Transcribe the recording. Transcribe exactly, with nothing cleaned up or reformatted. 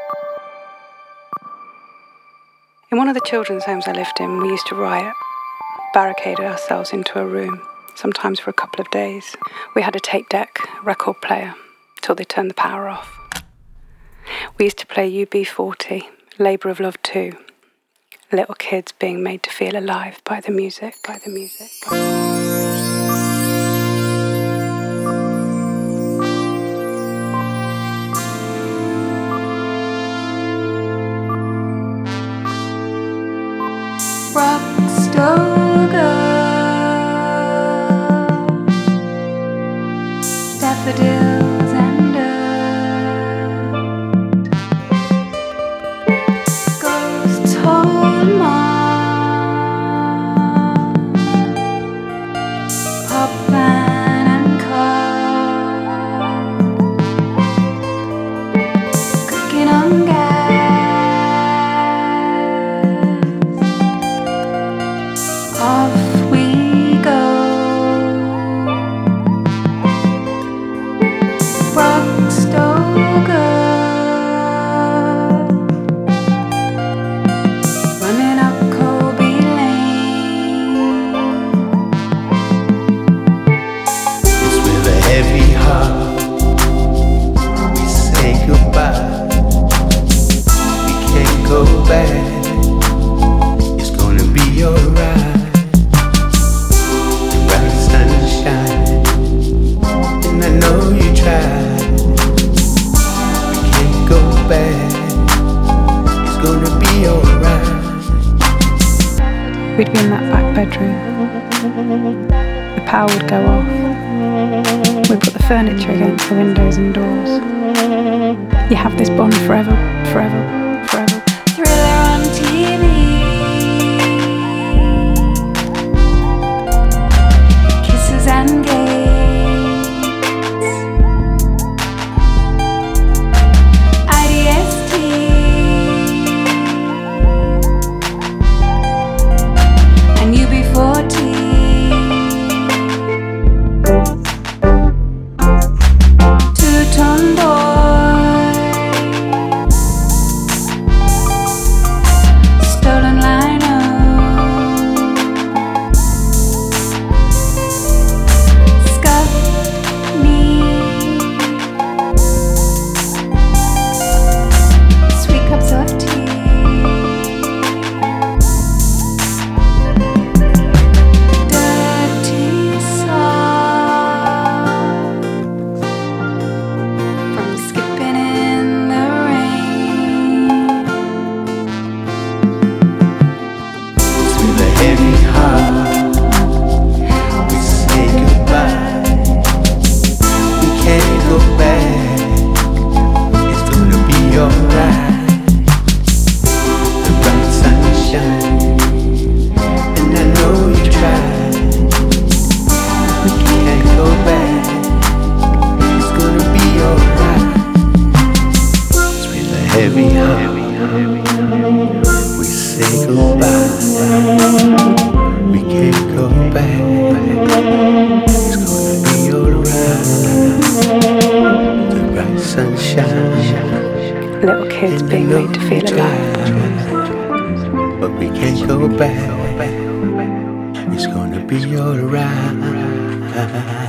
In one of the children's homes I lived in, we used to riot, barricade ourselves into a room, sometimes for a couple of days. We had a tape deck, a record player, till they turned the power off. We used to play U B forty, Labour of Love two, little kids being made to feel alive by the music, by the music. By the music. Rockstone girls, daffodils and dirt, ghosts hold moss, pop van and car, cooking on gas. Off we go, Rockstone girl, running up Colby Lane. It's with a heavy heart we say goodbye. We can't go back. It's gonna be alright. And I know you tried. We can't go back. It's gonna be alright. We'd be in that back bedroom. The power would go off. We'd put the furniture against the windows and doors. You have this bond forever, forever, forever. Thriller on T V. And gates, I D S T, and U B forty, two-ton boys, stolen lino. Heavy heart, we say goodbye. We can't go back. It's gonna be alright. The bright sunshine. Little kids being made to feel alive. But we can't go back. It's gonna be alright.